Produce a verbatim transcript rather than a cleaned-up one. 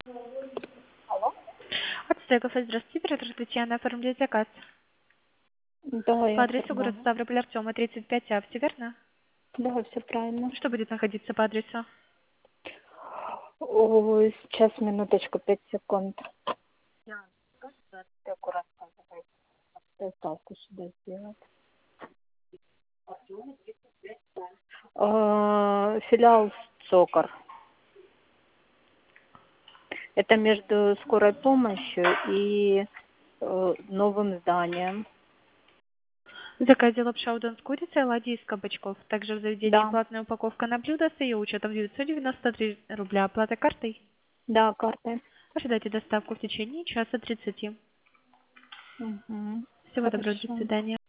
Алло? От Стекофа, здравствуйте, оператор Татьяна, оформляет заказ. Да, По я адресу город оформляла. Ставрополь Артема, тридцать пять А, все верно? Да, все правильно. Что будет находиться по адресу? Ой, сейчас, минуточку, пять секунд. Ты аккуратно давай доставку сюда сделать. А, Филиал Цокор. Это между скорой помощью и э, новым зданием. В заказе лапша удон с курицей, оладьи из кабачков. Также в заведении Да, платная упаковка на блюдо с ее учетом девятьсот девяносто три рубля. Оплата картой. да, карты. Ожидайте доставку в течение часа тридцати. Угу. Всего доброго, до Хорошо. свидания.